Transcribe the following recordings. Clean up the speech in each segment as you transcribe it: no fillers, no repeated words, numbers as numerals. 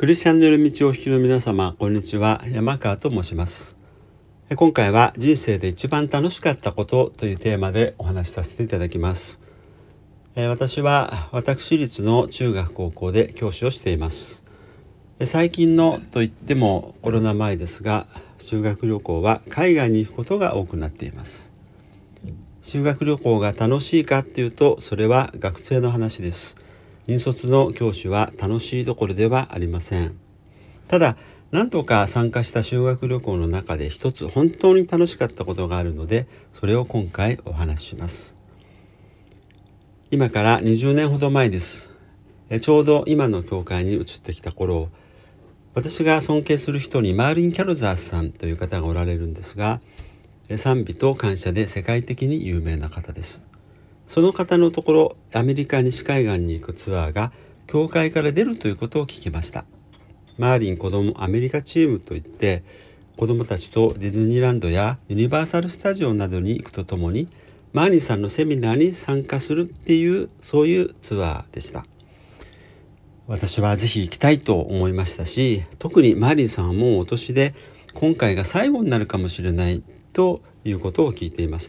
クリスチャンの夜道をお引きの皆様、こんにちは。山川と申します。今回は人生で一番楽しかったことというテーマでお話しさせていただきます。私立の中学高校で教師をしています。最近のといってもコロナ前ですが、修学旅行は海外に行くことが多くなっています。修学旅行が楽しいかっていうと、それは学生の話です。引率の教師は楽しいどころではありません。ただ、何とか参加した修学旅行の中で一つ本当に楽しかったことがあるので、それを今回お話しします。今から20年ほど前です。ちょうど今の教会に移ってきた頃、私が尊敬する人にマーリン・キャロザースさんという方がおられるんですが、賛美と感謝で世界的に有名な方です。その方のところ、アメリカ西海岸に行くツアーが教会から出るということを聞きました。マーリン子どもアメリカチームといって、子どもたちとディズニーランドやユニバーサルスタジオなどに行くとともに、マーリンさんのセミナーに参加するっていう、そういうツアーでした。私はぜひ行きたいと思いましたし、特にマーリンさんはもうお年で、今回が最後になるかもしれないということを聞いていました。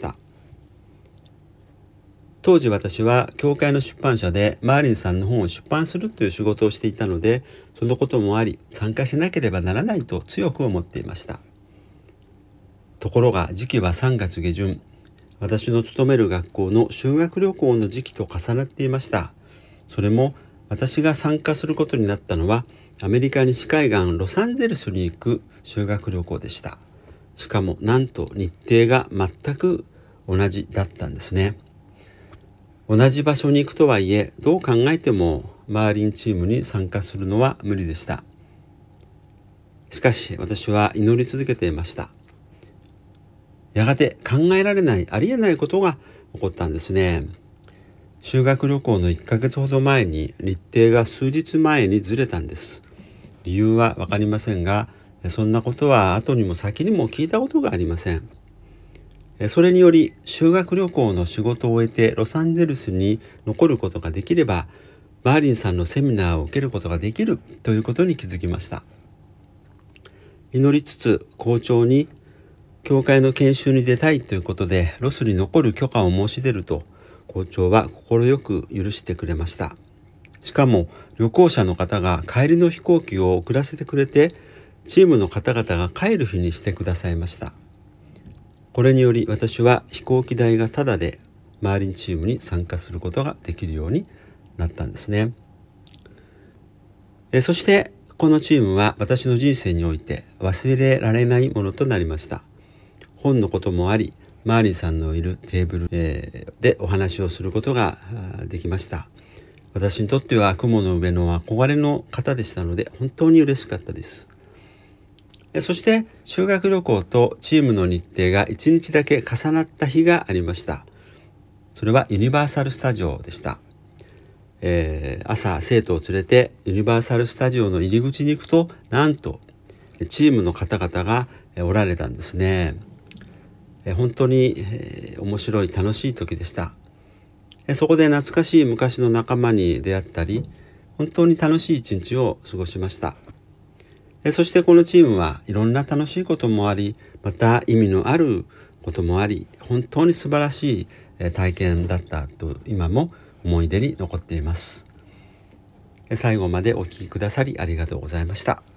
当時私は教会の出版社でマーリンさんの本を出版するという仕事をしていたので、そのこともあり参加しなければならないと強く思っていました。ところが時期は3月下旬、私の勤める学校の修学旅行の時期と重なっていました。それも私が参加することになったのはアメリカ西海岸ロサンゼルスに行く修学旅行でした。しかもなんと日程が全く同じだったんですね。同じ場所に行くとはいえ、どう考えてもマーリンチームに参加するのは無理でした。しかし私は祈り続けていました。やがて考えられない、ありえないことが起こったんですね。修学旅行の1ヶ月ほど前に日程が数日前にずれたんです。理由はわかりませんが、そんなことは後にも先にも聞いたことがありません。それにより修学旅行の仕事を終えてロサンゼルスに残ることができれば、マーリンさんのセミナーを受けることができるということに気づきました。祈りつつ校長に教会の研修に出たいということでロスに残る許可を申し出ると、校長は快く許してくれました。しかも旅行者の方が帰りの飛行機を遅らせてくれて、チームの方々が帰る日にしてくださいました。これにより私は飛行機代がタダでマーリンチームに参加することができるようになったんですね。そしてこのチームは私の人生において忘れられないものとなりました。本のこともあり、マーリンさんのいるテーブルでお話をすることができました。私にとっては雲の上の憧れの方でしたので、本当に嬉しかったです。そして修学旅行とチームの日程が1日だけ重なった日がありました。それはユニバーサルスタジオでした。朝生徒を連れてユニバーサルスタジオの入り口に行くと、なんとチームの方々がおられたんですね。本当に面白い楽しい時でした。そこで懐かしい昔の仲間に出会ったり、本当に楽しい一日を過ごしました。そしてこのチームはいろんな楽しいこともあり、また意味のあることもあり、本当に素晴らしい体験だったと今も思い出に残っています。最後までお聞きくださりありがとうございました。